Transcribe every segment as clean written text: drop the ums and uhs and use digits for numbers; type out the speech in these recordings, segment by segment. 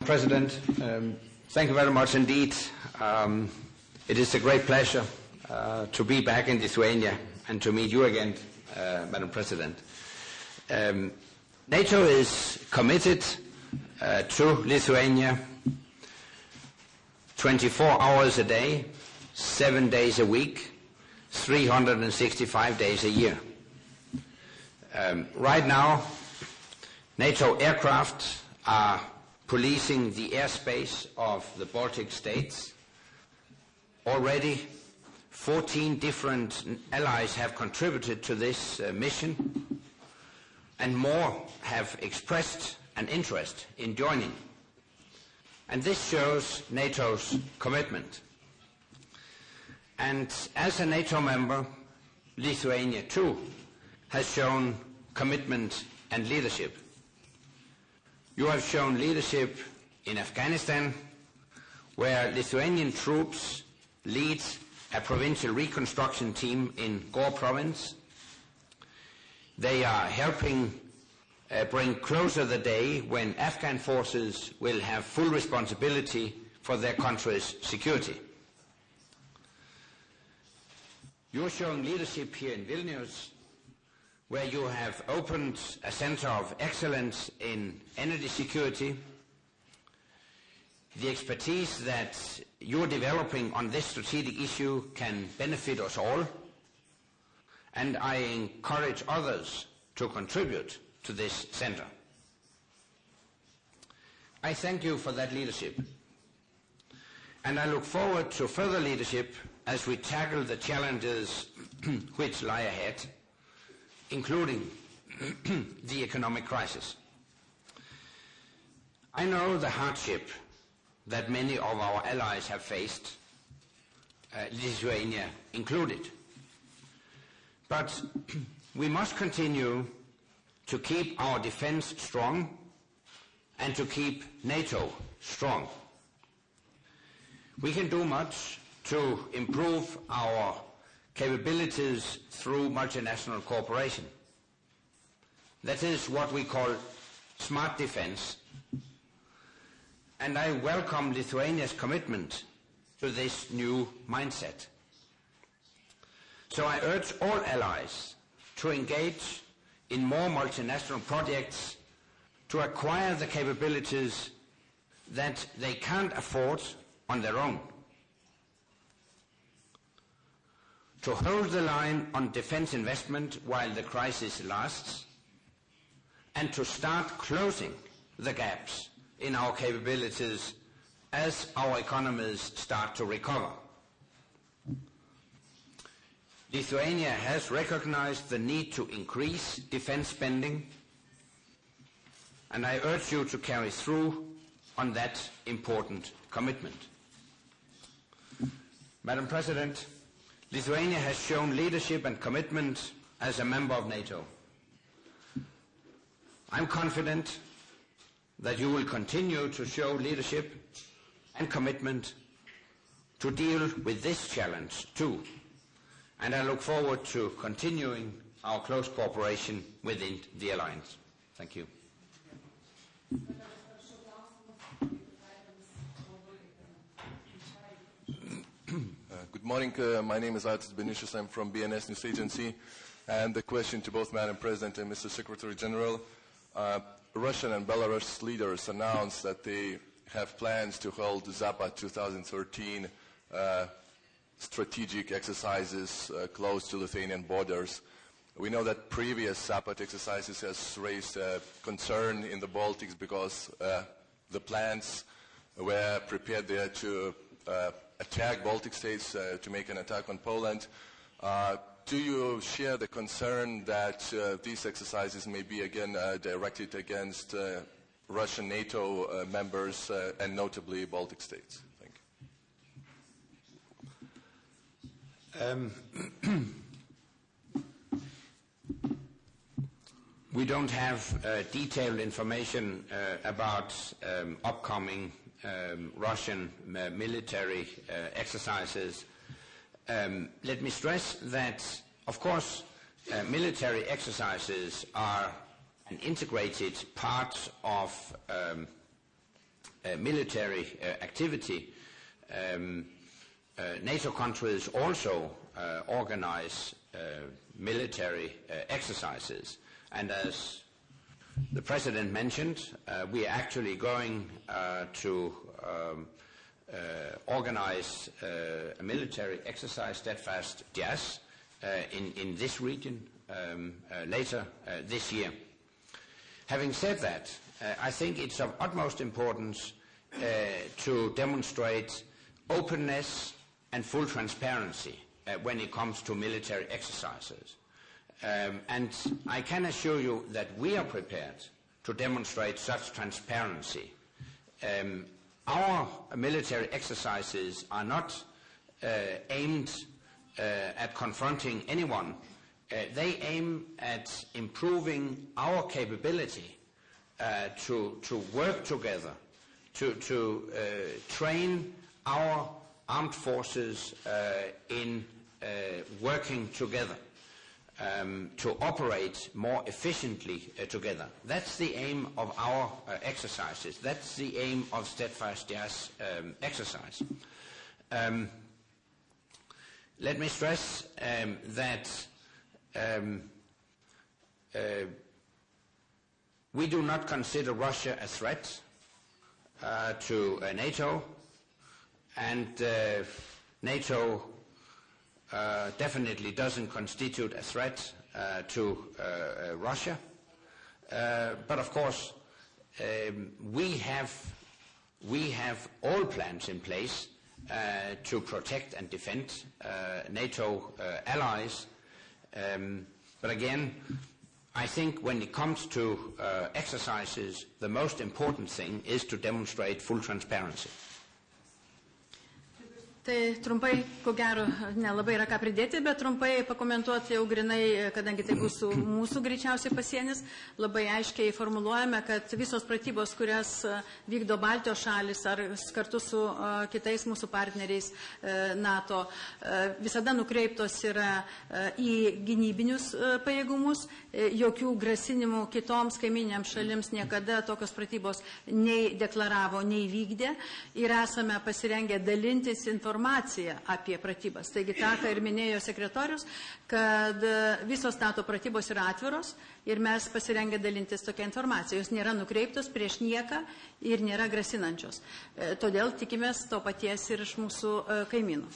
President, thank you very much indeed. It is a great pleasure to be back in Lithuania and to meet you again, Madam President. NATO is committed to Lithuania 24 hours a day, 7 days a week, 365 days a year. Right now, NATO aircraft are policing the airspace of the Baltic states. Already 14 different allies have contributed to this mission, and more have expressed an interest in joining. And this shows NATO's commitment. And as a NATO member, Lithuania too has shown commitment and leadership. You have shown leadership in Afghanistan, where Lithuanian troops lead a provincial reconstruction team in Gore province. They are helping bring closer the day when Afghan forces will have full responsibility for their country's security. You are showing leadership here in Vilnius, where you have opened a center of excellence in energy security. The expertise that you're developing on this strategic issue can benefit us all, and I encourage others to contribute to this center. I thank you for that leadership, and I look forward to further leadership as we tackle the challenges which lie ahead, including the economic crisis. I know the hardship that many of our allies have faced, Lithuania included. But we must continue to keep our defense strong and to keep NATO strong. We can do much to improve our capabilities through multinational cooperation. That is what we call smart defense, and I welcome Lithuania's commitment to this new mindset. So I urge all allies to engage in more multinational projects to acquire the capabilities that they can't afford on their own. To hold the line on defense investment while the crisis lasts, and to start closing the gaps in our capabilities as our economies start to recover. Lithuania has recognized the need to increase defense spending, and I urge you to carry through on that important commitment. Madam President, Lithuania has shown leadership and commitment as a member of NATO. I'm confident that you will continue to show leadership and commitment to deal with this challenge too, and I look forward to continuing our close cooperation within the Alliance. Thank you. Good morning. My name is Altis Benicius. I'm from BNS News Agency. And the question to both Madam President and Mr. Secretary General. Russian and Belarus leaders announced that they have plans to hold Zapad 2013 strategic exercises close to Lithuanian borders. We know that previous Zapad exercises has raised concern in the Baltics because the plans were prepared there to attack Baltic states, to make an attack on Poland. Do you share the concern that these exercises may be again directed against Russian NATO members and notably Baltic states? Thank you. We don't have detailed information about upcoming Russian military exercises. Let me stress that, of course, military exercises are an integrated part of military activity, NATO countries also organize military exercises. And as the President mentioned, we are actually going to organize a military exercise, Steadfast Jazz, in this region later this year. Having said that, I think it's of utmost importance to demonstrate openness and full transparency when it comes to military exercises. And I can assure you that we are prepared to demonstrate such transparency. Our military exercises are not aimed at confronting anyone. They aim at improving our capability to work together, to train our armed forces in working together, to operate more efficiently together. That's the aim of our exercises. That's the aim of Steadfast Jazz exercise. Let me stress that we do not consider Russia a threat to NATO, and NATO definitely doesn't constitute a threat to Russia. But of course, we have all plans in place to protect and defend NATO allies. But again, I think when it comes to exercises, the most important thing is to demonstrate full transparency. Tai trumpai, ko gero, nelabai yra ką pridėti, bet trumpai pakomentuoti jau grinai, kadangi tai bus mūsų greičiausiai pasienis, labai aiškiai formuluojame, kad visos pratybos, kurias vykdo Baltijos šalis ar kartu su kitais mūsų partneriais NATO, visada nukreiptos yra į gynybinius pajėgumus, jokių grasinimų kitoms kaiminėms šalims niekada tokios pratybos nei deklaravo, nei vykdė ir esame pasirengę dalintis informaciją apie pratybas. Taigi tą, ką ir minėjo sekretorius, kad visos NATO pratybos yra atviros ir mes pasirengę dalintis tokią informaciją. Jos nėra nukreiptos prieš nieką ir nėra grasinančios. Todėl tikimės to paties ir iš mūsų kaimynų.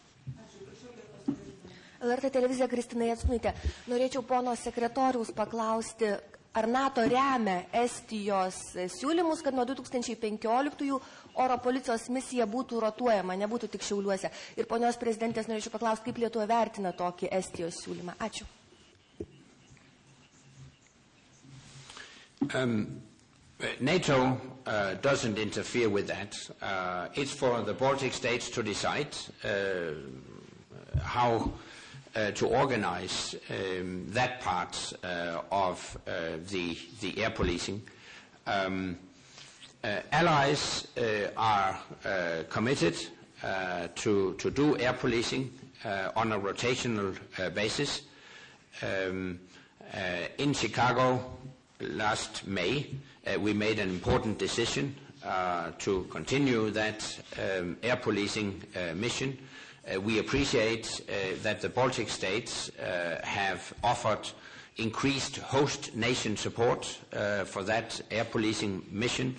LRT televizija Kristina Jaconytė. Norėčiau pono sekretoriaus paklausti, ar NATO remia Estijos siūlymus, kad nuo 2015 oro policijos misija būtų rotuojama, nebūtų tik Šiauliuose. Ir ponios prezidentės norėčiau paklausti, kaip Lietuva vertina tokį Estijos siūlymą. Ačiū. NATO doesn't interfere with that. It's for the Baltic states to decide how to organize that part of the air policing. Allies are committed to do air policing on a rotational basis. In Chicago last May, we made an important decision to continue that air policing mission. We appreciate that the Baltic states have offered increased host nation support for that air policing mission.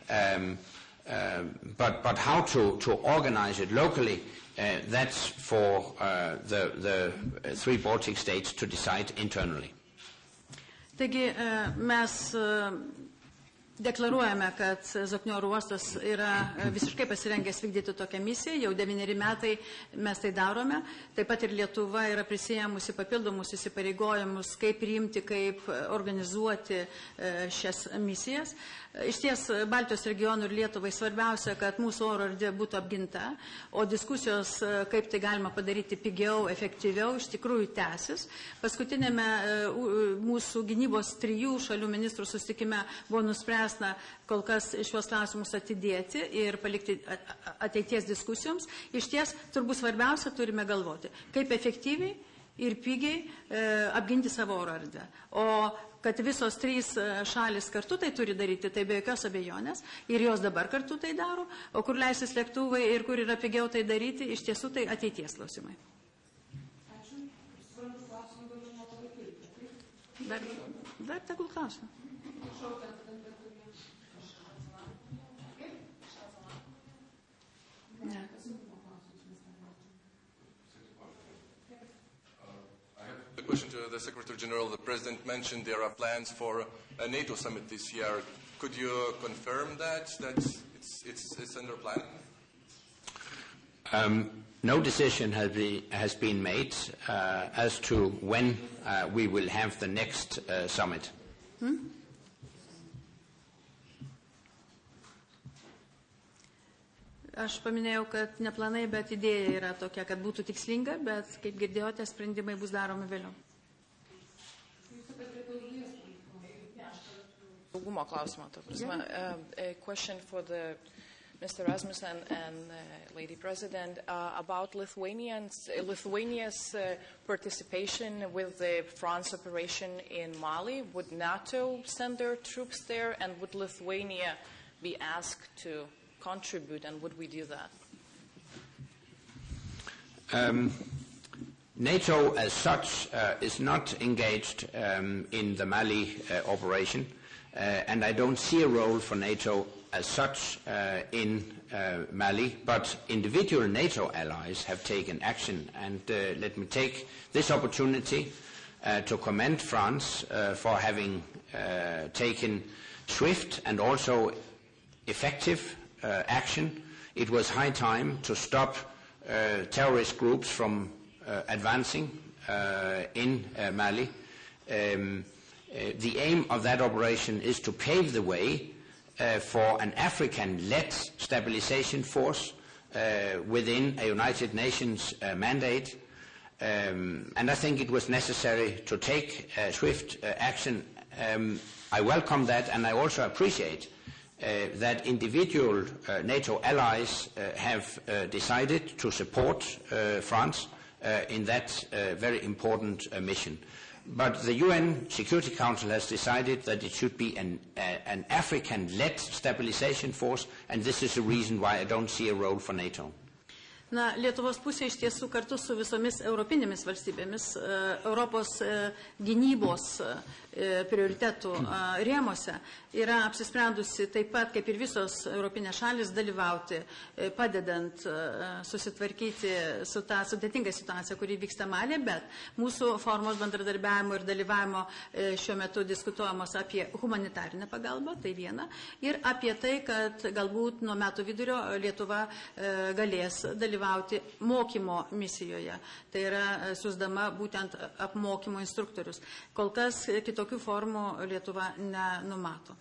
But how to organize it locally, that's for the three Baltic states to decide internally. Taigi mes deklaruojame, kad Zoknių oro uostas yra visiškai pasirengęs vykdyti tokią misiją, jau 9 metai mes tai darome, taip pat ir Lietuva yra prisijėmusi papildomus įsipareigojimus, kaip priimti, kaip organizuoti šias misijas. Iš ties, Baltijos regionų ir Lietuvai svarbiausia, kad mūsų oro erdvė būtų apginta, o diskusijos, kaip tai galima padaryti pigiau, efektyviau, iš tikrųjų tęsis. Paskutinėme mūsų gynybos 3 šalių ministrų susitikime buvo nuspręsta kol kas šios klausimus atidėti ir palikti ateities diskusijoms. Iš ties, turbūt svarbiausia turime galvoti, kaip efektyviai ir pigiai apginti savo oro erdvę. O kad visos 3 šalis kartu tai turi daryti, tai be jokios abejonės, ir jos dabar kartu tai daro, o kur leisis lėktuvai ir kur yra pigiau tai daryti, iš tiesų tai ateities klausimai. Dar tegul klausia. Ne. A question to the Secretary General. The President mentioned there are plans for a NATO summit this year. Could you confirm that it's under planning? No decision has been made as to when we will have the next summit. Aš paminėjau, kad ne planai, bet idėja yra tokia, kad būtų tikslinga, bet kaip girdėjote, sprendimai bus daromi vėliau. Saugumo klausimą, ta prasme. A question for the Mr. Rasmussen and Lady President about Lithuania's participation with the France operation in Mali. Would NATO send their troops there, and would Lithuania be asked to contribute, and would we do that? NATO as such is not engaged in the Mali operation, and I don't see a role for NATO as such in Mali, but individual NATO allies have taken action, and let me take this opportunity to commend France for having taken swift and also effective action. It was high time to stop terrorist groups from advancing in Mali. The aim of that operation is to pave the way for an African-led stabilization force within a United Nations mandate. And I think it was necessary to take swift action. I welcome that, and I also appreciate that individual NATO allies have decided to support France in that very important mission. But the UN Security Council has decided that it should be an African-led stabilization force, and this is the reason why I don't see a role for NATO. Na, Lietuvos pusė iš tiesų kartu su visomis europinėmis valstybėmis Europos gynybos prioritetų rėmose yra apsisprendusi taip pat, kaip ir visos europinės šalis, dalyvauti, padedant susitvarkyti su tą sudėtingą situaciją, kuri vyksta Malyje, bet mūsų formos bendradarbiavimo ir dalyvavimo šiuo metu diskutuojamos apie humanitarinę pagalbą, tai viena, ir apie tai, kad galbūt nuo metų vidurio Lietuva galės dalyvauti mokymo misijoje. Tai yra siųsdama būtent apmokymo instruktorius. Kol kas kitokių formų Lietuva nenumato.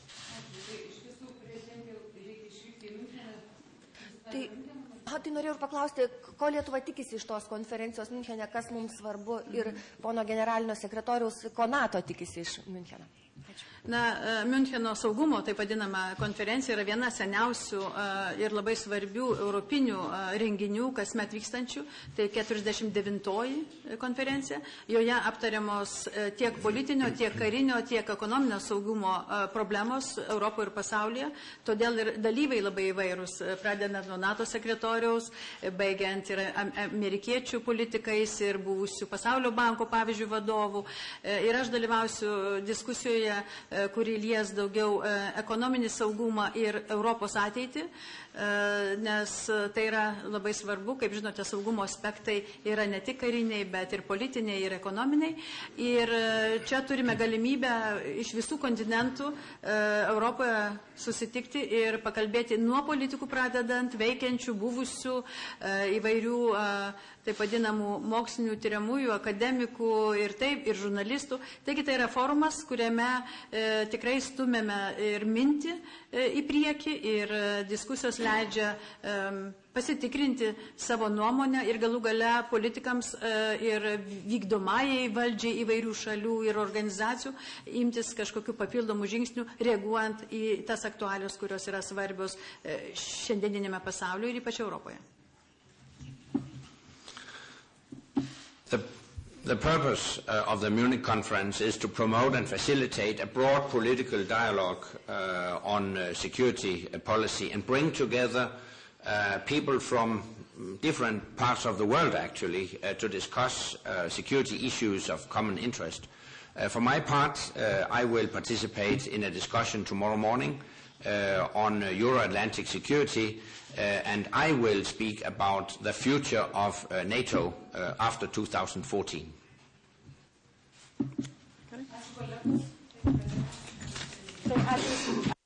Tai norėjau ir paklausti, ko Lietuva tikisi iš tos konferencijos Miunchene, kas mums svarbu, ir pono generalinio sekretoriaus, ko NATO tikisi iš Miuncheno. Na, Miuncheno saugumo, taip vadinama, konferencija yra viena seniausių ir labai svarbių europinių renginių kasmet vykstančių. Tai 49-oji konferencija. Joje aptariamos tiek politinio, tiek karinio, tiek ekonominio saugumo problemos Europoje ir pasaulyje. Todėl ir dalyviai labai įvairūs, pradedant nuo NATO sekretoriaus, baigiant ir amerikiečių politikais ir buvusių Pasaulio banko, pavyzdžiui, vadovų. Ir aš dalyvausiu diskusijoje, kuri lies daugiau ekonominį saugumą ir Europos ateitį, nes tai yra labai svarbu, kaip žinote, saugumo aspektai yra ne tik kariniai, bet ir politiniai ir ekonominiai. Ir čia turime galimybę iš visų kontinentų Europoje susitikti ir pakalbėti nuo politikų pradedant, veikiančių, buvusių, įvairių taip vadinamų mokslinių tyriamųjų, akademikų ir taip, ir žurnalistų. Taigi tai yra forumas, kuriame tikrai stumėme ir mintį į priekį, ir diskusijos leidžia pasitikrinti savo nuomonę ir galų gale politikams ir vykdomajai valdžiai įvairių šalių ir organizacijų imtis kažkokių papildomų žingsnių, reaguojant į tas aktualios, kurios yra svarbios šiandieninėme pasaulyje ir ypač Europoje. The purpose of the Munich conference is to promote and facilitate a broad political dialogue on security policy and bring together people from different parts of the world, actually, to discuss security issues of common interest. For my part, I will participate in a discussion tomorrow morning on Euro-Atlantic security, and I will speak about the future of NATO after 2014. So